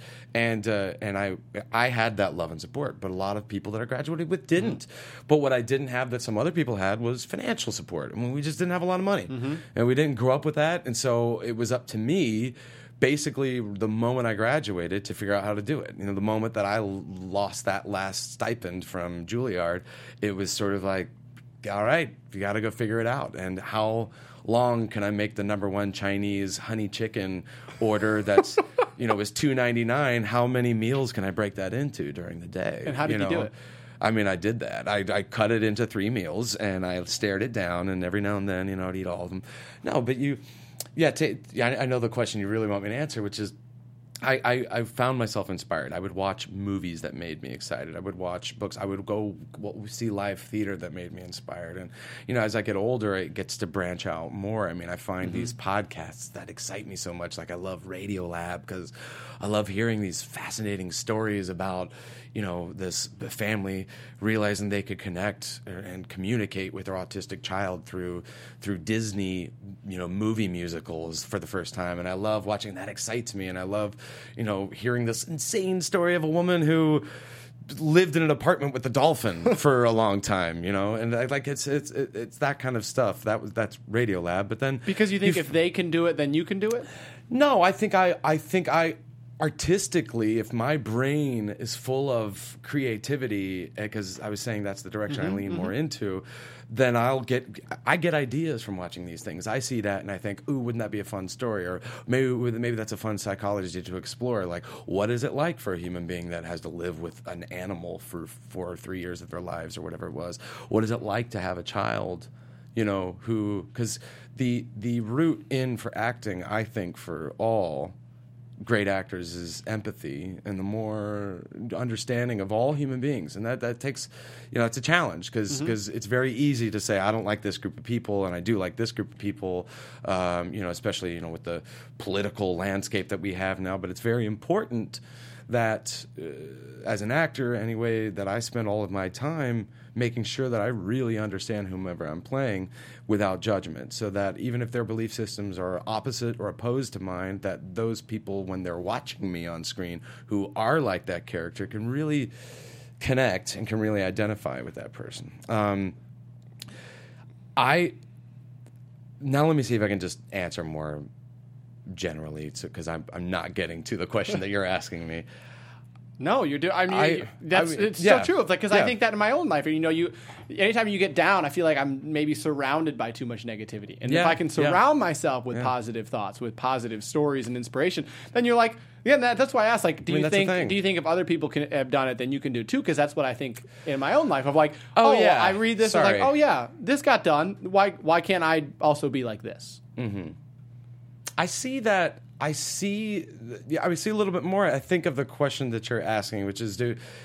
I had that love and support. But a lot of people that I graduated with didn't. But what I didn't have that some other people had was financial support. I mean, we just didn't have a lot of money, and we didn't grow up with that, and so it was up to me. Basically, the moment I graduated, to figure out how to do it. The moment that I lost that last stipend from Juilliard, it was sort of all right, you got to go figure it out. And how long can I make the #1 Chinese honey chicken order that's, is $2.99? How many meals can I break that into during the day? And how did you do it? I mean, I did that. I cut it into 3 meals, and I stared it down, and every now and then, I'd eat all of them. No, but I know the question you really want me to answer, which is I found myself inspired. I would watch movies that made me excited. I would watch books. I would go see live theater that made me inspired. And, as I get older, it gets to branch out more. I mean, I find these podcasts that excite me so much. I love Radiolab because I love hearing these fascinating stories about, this family realizing they could connect and communicate with their autistic child through Disney, movie musicals for the first time. And I love watching that. Excites me. And I love, hearing this insane story of a woman who lived in an apartment with a dolphin for a long time, and it's that kind of stuff. That's Radiolab. But then because you think if they can do it, then you can do it? No, I think I artistically, if my brain is full of creativity, because I was saying that's the direction I lean more into, then I get ideas from watching these things. I see that and I think, ooh, wouldn't that be a fun story? Or maybe that's a fun psychology to explore. What is it like for a human being that has to live with an animal for 4 or 3 years of their lives or whatever it was? What is it like to have a child, because the route in for acting, I think, for all great actors is empathy and the more understanding of all human beings, and that takes, it's a challenge because it's very easy to say I don't like this group of people and I do like this group of people, especially with the political landscape that we have now. But it's very important that as an actor, anyway, that I spend all of my time making sure that I really understand whomever I'm playing without judgment, so that even if their belief systems are opposite or opposed to mine, that those people, when they're watching me on screen who are like that character, can really connect and can really identify with that person. Now let me see if I can just answer more generally, because I'm not getting to the question that you're asking me. No, you're doing. It's so true. Because I think that in my own life, anytime you get down, I feel like I'm maybe surrounded by too much negativity. And if I can surround myself with positive thoughts, with positive stories and inspiration, then you're like, that's why I asked. Like, do you think if other people have done it, then you can do it too? Because that's what I think in my own life of like, I read this, and like, this got done. Why can't I also be like this? Mm-hmm. I see that. I see a little bit more. I think of the question that you're asking, which is,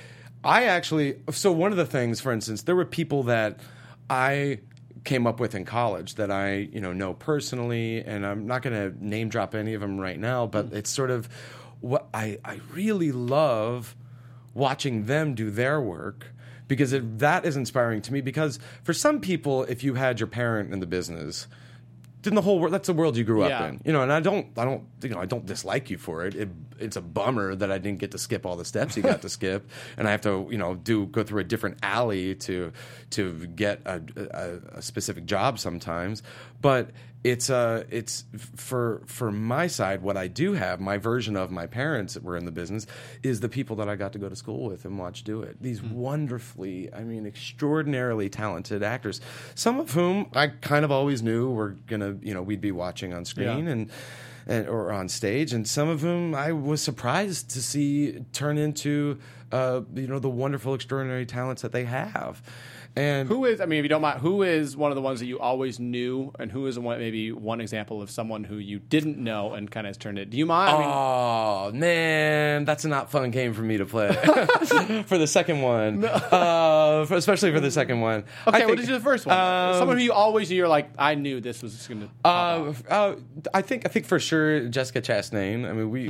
so one of the things, for instance, there were people that I came up with in college that I, know personally, and I'm not going to name drop any of them right now, but it's sort of what I really love watching them do their work, because that is inspiring to me. Because for some people, if you had your parent in the business, in the whole world, that's the world you grew up in, and I don't dislike you for it. It's a bummer that I didn't get to skip all the steps you got to skip, and I have to, go through a different alley to get a specific job sometimes. But it's for my side, what I do have, my version of my parents that were in the business, is the people that I got to go to school with and watch do it. These wonderfully, extraordinarily talented actors, some of whom I kind of always knew were gonna, we'd be watching on screen and or on stage, and some of whom I was surprised to see turn into, the wonderful, extraordinary talents that they have. And who is, if you don't mind, who is one of the ones that you always knew, and who is maybe one example of someone who you didn't know and kind of has turned it? Do you mind? Man, that's a not fun game for me to play. For the second one, especially for the second one. Okay, what did you do the first one? Someone who you always knew, you're like, I knew this was going to. I think for sure Jessica Chastain.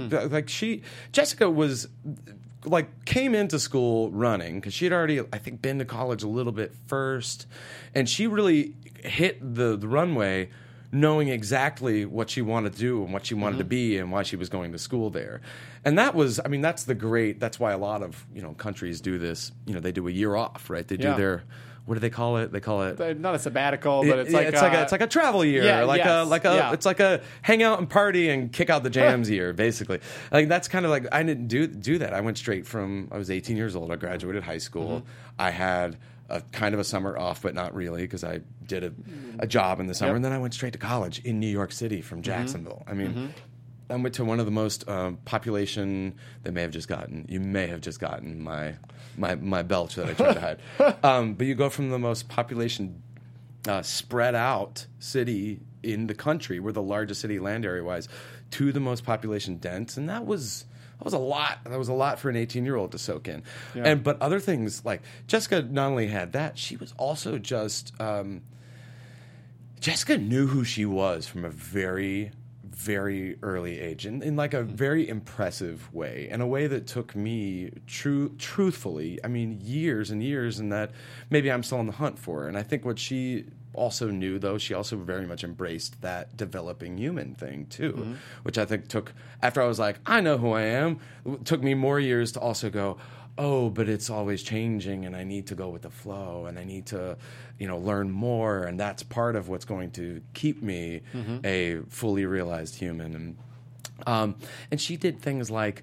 Jessica was. Came into school running, because she had already, I think, been to college a little bit first, and she really hit the runway knowing exactly what she wanted to do and what she wanted to be and why she was going to school there. And that was, that's why a lot of, countries do this, they do a year off, right? They do their... What do they call it? They call it not a sabbatical, but it's like a travel year, it's like a hang out and party and kick out the jams year, basically. That's kind of I didn't do that. I went straight from, I was 18 years old. I graduated high school. I had a kind of a summer off, but not really, because I did a job in the summer, and then I went straight to college in New York City from Jacksonville. I went to one of the most population. You may have just gotten my belch that I tried to hide. But you go from the most population spread out city in the country, we're the largest city land area wise, to the most population dense, and that was a lot. That was a lot for an 18-year-old to soak in. Yeah. But other things, like Jessica not only had that, she was also just Jessica knew who she was from a very, very early age, in a very impressive way, in a way that took me truthfully, years and years, and that maybe I'm still on the hunt for. And I think what she also knew, though, she also very much embraced that developing human thing too, which I think took, after I was like, I know who I am, it took me more years to also go, oh, but it's always changing, and I need to go with the flow, and I need to, learn more, and that's part of what's going to keep me a fully realized human. And she did things like,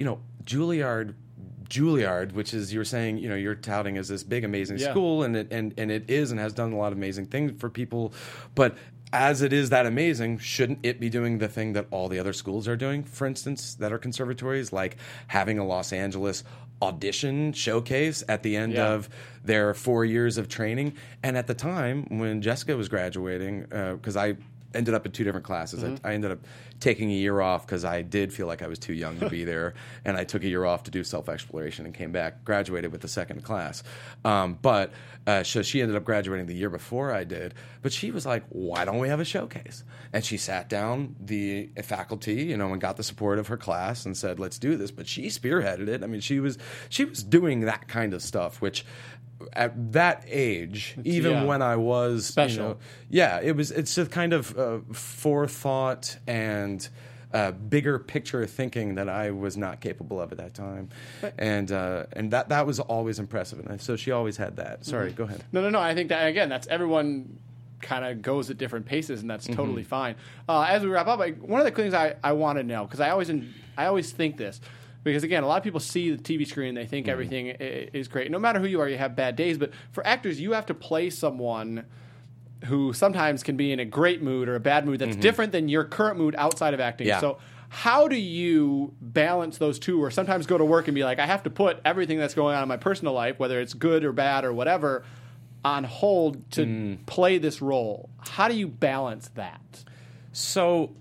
Juilliard, which is, you were saying, you're touting as this big, amazing school, and it is and has done a lot of amazing things for people, but as it is that amazing, shouldn't it be doing the thing that all the other schools are doing, for instance, that are conservatories, like having a Los Angeles audition showcase at the end of their 4 years of training? And at the time when Jessica was graduating, because I ended up in 2 different classes. I ended up taking a year off because I did feel like I was too young to be there, and I took a year off to do self-exploration and came back, graduated with the second class. So she ended up graduating the year before I did, but she was like, why don't we have a showcase? And she sat down the faculty, and got the support of her class and said, let's do this. But she spearheaded it. I mean, she was doing that kind of stuff, which at that age, even when I was special, it's a kind of forethought and bigger picture thinking that I was not capable of at that time, and that was always impressive. And so she always had that. Sorry, go ahead. No. I think that again, that's everyone kind of goes at different paces, and that's totally fine. As we wrap up, one of the things I want to know, because I always think this. Because, again, a lot of people see the TV screen and they think everything is great. No matter who you are, you have bad days. But for actors, you have to play someone who sometimes can be in a great mood or a bad mood that's different than your current mood outside of acting. Yeah. So how do you balance those two, or sometimes go to work and be like, I have to put everything that's going on in my personal life, whether it's good or bad or whatever, on hold to play this role? How do you balance that? So,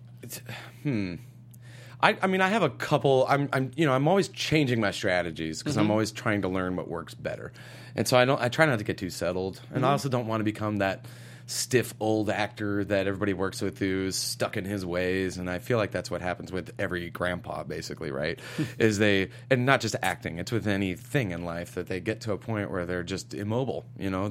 I mean, I have a couple. I'm always changing my strategies because I'm always trying to learn what works better, and so I try not to get too settled, and I also don't want to become that stiff old actor that everybody works with who's stuck in his ways. And I feel like that's what happens with every grandpa, basically, right? And not just acting; it's with anything in life that they get to a point where they're just immobile.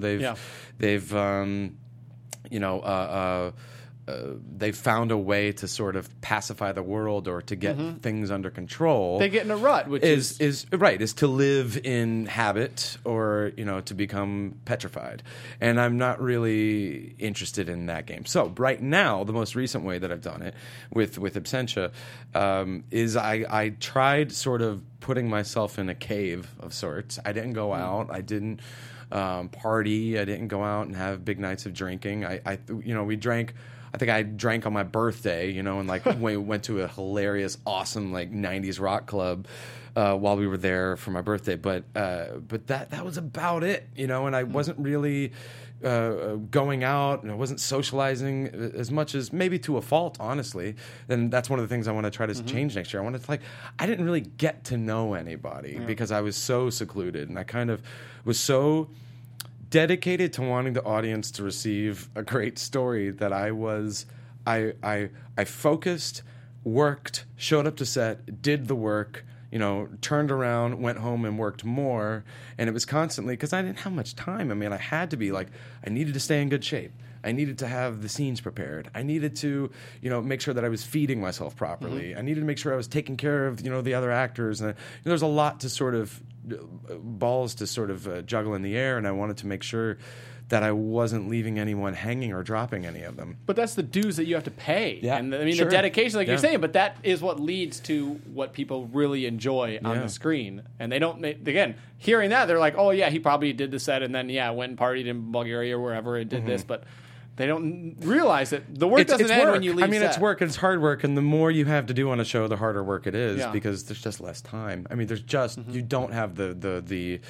They've found a way to sort of pacify the world or to get things under control. They get in a rut, which is to live in habit or to become petrified. And I'm not really interested in that game. So right now, the most recent way that I've done it with Absentia is I tried sort of putting myself in a cave of sorts. I didn't go out. I didn't party. I didn't go out and have big nights of drinking. We drank. I think I drank on my birthday, and we went to a hilarious, awesome 90s rock club while we were there for my birthday. But that was about it, and I wasn't really going out, and I wasn't socializing as much as maybe to a fault, honestly. And that's one of the things I want to try to change next year. I didn't really get to know anybody because I was so secluded, and I kind of was so dedicated to wanting the audience to receive a great story that I focused, worked, showed up to set, did the work, turned around, went home and worked more. And it was constantly because I didn't have much time. I mean, I had to be I needed to stay in good shape. I needed to have the scenes prepared. I needed to, make sure that I was feeding myself properly. I needed to make sure I was taking care of, the other actors. And there's a lot to sort of balls to sort of juggle in the air, and I wanted to make sure that I wasn't leaving anyone hanging or dropping any of them. But that's the dues that you have to pay. Yeah, and the dedication, you're saying, but that is what leads to what people really enjoy on the screen. And they don't again, hearing that, they're like, oh yeah, he probably did the set and then went and partied in Bulgaria or wherever and did this, but they don't realize that the work doesn't end when you leave. I mean, set. It's work. It's hard work, and the more you have to do on a show, the harder work it is because there's just less time. I mean, there's just you don't have the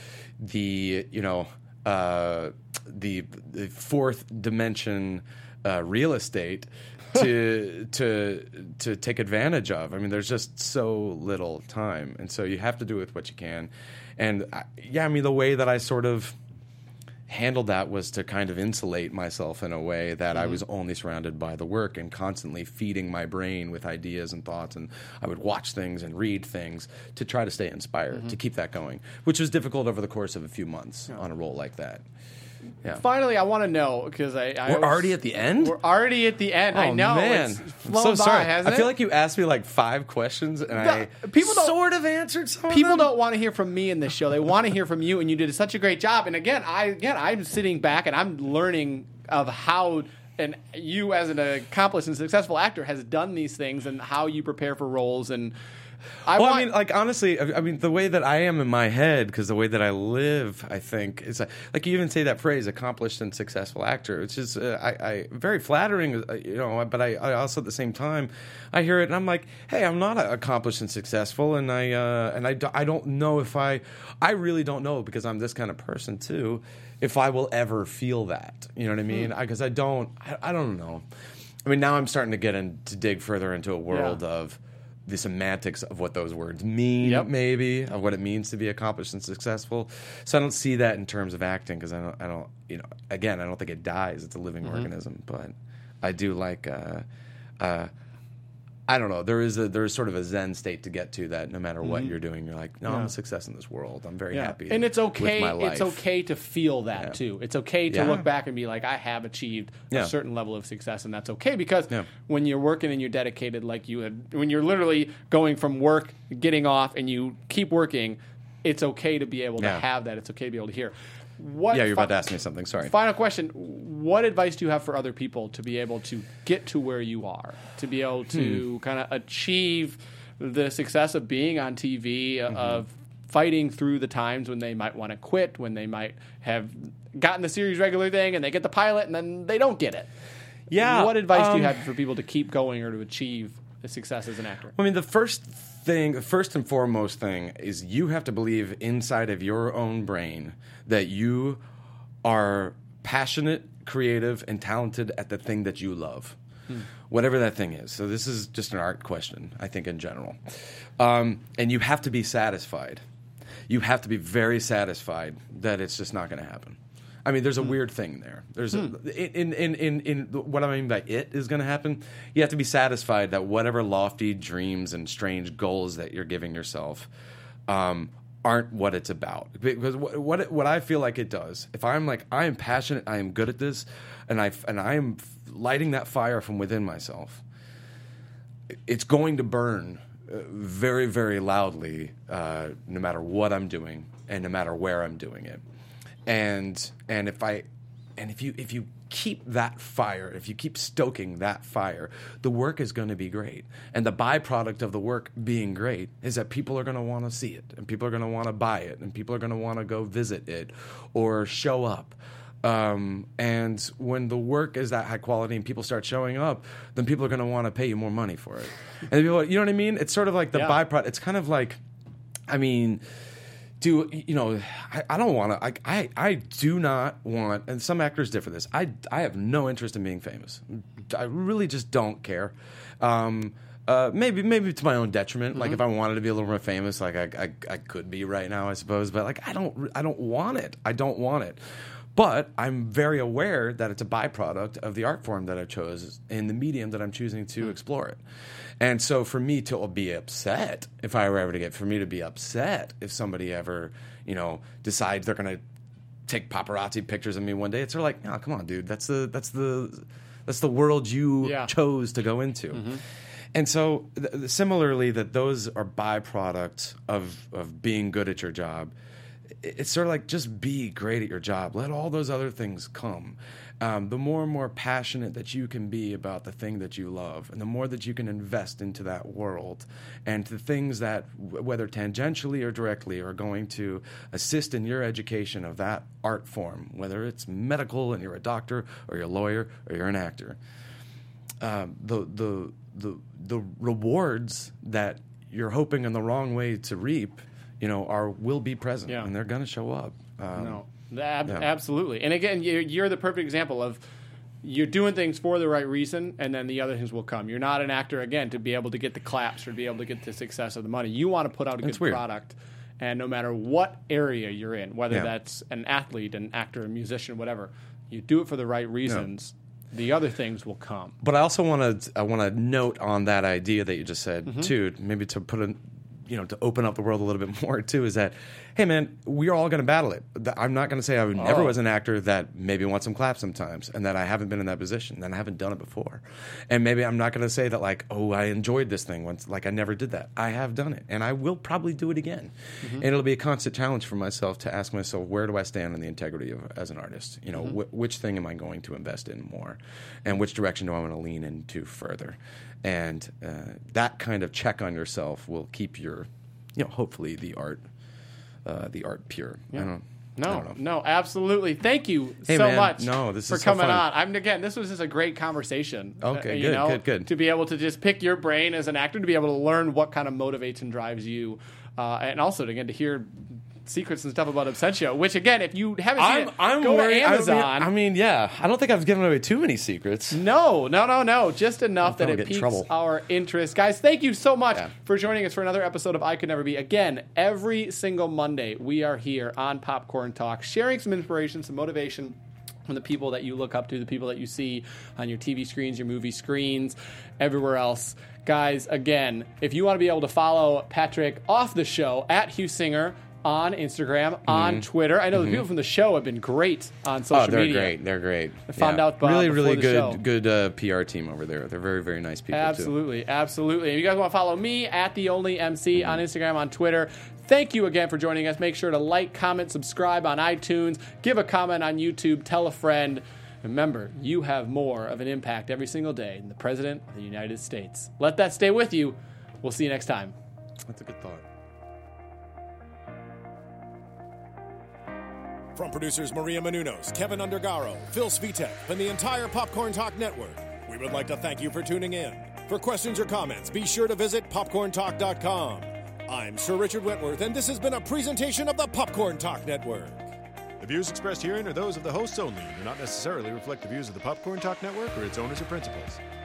fourth dimension real estate to take advantage of. I mean, there's just so little time, and so you have to do with what you can. And the way that I sort of handled that was to kind of insulate myself in a way that I was only surrounded by the work and constantly feeding my brain with ideas and thoughts, and I would watch things and read things to try to stay inspired, to keep that going, which was difficult over the course of a few months on a role like that. Yeah. Finally, I want to know, because we're already at the end? We're already at the end. Oh, I know. Man. It's I'm flown so by, sorry. hasn't I feel like you asked me 5 questions, and people sort of answered some People of them. don't want to hear from me in this show. They want to hear from you, and you did such a great job. And again, I'm sitting back, and I'm learning of how and you, as an accomplished and successful actor, has done these things and how you prepare for roles. And honestly, the way that I am in my head, because the way that I live, I think, is like you even say that phrase, accomplished and successful actor, which is very flattering, but I also at the same time, I hear it and I'm like, hey, I'm not accomplished and successful, and I don't know if I really don't know, because I'm this kind of person too, if I will ever feel that, you know what I mean? Because I don't know. I mean, now I'm starting to dig further into a world Yeah. of the semantics of what those words mean, Yep. maybe, of what it means to be accomplished and successful. So I don't see that in terms of acting because I don't, again, I don't think it dies. It's a living organism, but I do like. I don't know. There is sort of a Zen state to get to that. No matter what you're doing, you're like, no, I'm a success in this world. I'm very happy, and it's okay. with my life. It's okay to feel that too. It's okay to look back and be like, I have achieved a certain level of success, and that's okay because when you're working and you're dedicated, like you had, when you're literally going from work, getting off, and you keep working, it's okay to be able to have that. It's okay to be able to hear. You're about to ask me something. Sorry. Final question. What advice do you have for other people to be able to get to where you are, to be able to kind of achieve the success of being on TV, of fighting through the times when they might want to quit, when they might have gotten the series regular thing and they get the pilot and then they don't get it? Yeah. What advice do you have for people to keep going or to achieve the success as an actor? I mean, the first and foremost thing is you have to believe inside of your own brain that you are passionate, creative, and talented at the thing that you love, whatever that thing is. So this is just an art question, I think, in general. And you have to be satisfied. You have to be very satisfied that it's just not going to happen. I mean, there's a weird thing there. There's in what I mean by it is going to happen. You have to be satisfied that whatever lofty dreams and strange goals that you're giving yourself aren't what it's about. Because what I feel like it does, if I'm like I am passionate, I am good at this, and I am lighting that fire from within myself, it's going to burn very, very loudly, no matter what I'm doing and no matter where I'm doing it. And if you keep that fire, if you keep stoking that fire, the work is going to be great. And the byproduct of the work being great is that people are going to want to see it, and people are going to want to buy it, and people are going to want to go visit it or show up. And when the work is that high quality and people start showing up, then people are going to want to pay you more money for it. And people, you know what I mean? It's sort of like the byproduct. It's kind of like, I mean, I don't want to. I do not want, and some actors differ this. I have no interest in being famous. I really just don't care. Maybe to my own detriment. Like if I wanted to be a little more famous, like I could be right now, I suppose. But like I don't want it. I don't want it. But I'm very aware that it's a byproduct of the art form that I chose in the medium that I'm choosing to explore it. And so for me to be upset, if I were ever to for me to be upset if somebody ever, decides they're going to take paparazzi pictures of me one day, it's sort of like, oh, come on, dude, that's the world you chose to go into. And so similarly, that those are byproducts of being good at your job. It's sort of like just be great at your job. Let all those other things come. The more and more passionate that you can be about the thing that you love, and the more that you can invest into that world and the things that, whether tangentially or directly, are going to assist in your education of that art form, whether it's medical and you're a doctor or you're a lawyer or you're an actor, the rewards that you're hoping in the wrong way to reap, will be present, and they're going to show up. Absolutely. And again, you're the perfect example of you're doing things for the right reason, and then the other things will come. You're not an actor, again, to be able to get the claps or to be able to get the success of the money. You want to put out a good product, and no matter what area you're in, whether that's an athlete, an actor, a musician, whatever, you do it for the right reasons. The other things will come. But I also want to note on that idea that you just said, too, maybe to put to open up the world a little bit more too, is that, hey man, we're all going to battle it. I'm not going to say I never was an actor that maybe wants some claps sometimes, and that I haven't been in that position, and I haven't done it before. And maybe I'm not going to say that like, oh, I enjoyed this thing once, like I never did that. I have done it, and I will probably do it again. And it'll be a constant challenge for myself to ask myself, where do I stand in the integrity as an artist? Which thing am I going to invest in more, and which direction do I want to lean into further? And that kind of check on yourself will keep your, hopefully the art pure. Yeah. No, absolutely. Thank you so man, much this for is coming so fun. on. This was just a great conversation. Okay, good. To be able to just pick your brain as an actor, to be able to learn what kind of motivates and drives you, and also again to hear secrets and stuff about Absentia, which, again, if you haven't seen it, go to Amazon. I mean, yeah. I don't think I've given away too many secrets. No. Just enough that it piques our interest. Guys, thank you so much for joining us for another episode of I Could Never Be. Again, every single Monday, we are here on Popcorn Talk, sharing some inspiration, some motivation from the people that you look up to, the people that you see on your TV screens, your movie screens, everywhere else. Guys, again, if you want to be able to follow Patrick off the show, at Hugh Singer, on Instagram, on Twitter. I know the people from the show have been great on social media. They're great. I found out really good PR team over there. They're very, very nice people, Absolutely. If you guys want to follow me, at The Only MC on Instagram, on Twitter. Thank you again for joining us. Make sure to like, comment, subscribe on iTunes. Give a comment on YouTube. Tell a friend. Remember, you have more of an impact every single day than the President of the United States. Let that stay with you. We'll see you next time. That's a good thought. From producers Maria Menounos, Kevin Undergaro, Phil Svitek, and the entire Popcorn Talk Network, we would like to thank you for tuning in. For questions or comments, be sure to visit popcorntalk.com. I'm Sir Richard Wentworth, and this has been a presentation of the Popcorn Talk Network. The views expressed herein are those of the hosts only and do not necessarily reflect the views of the Popcorn Talk Network or its owners or principals.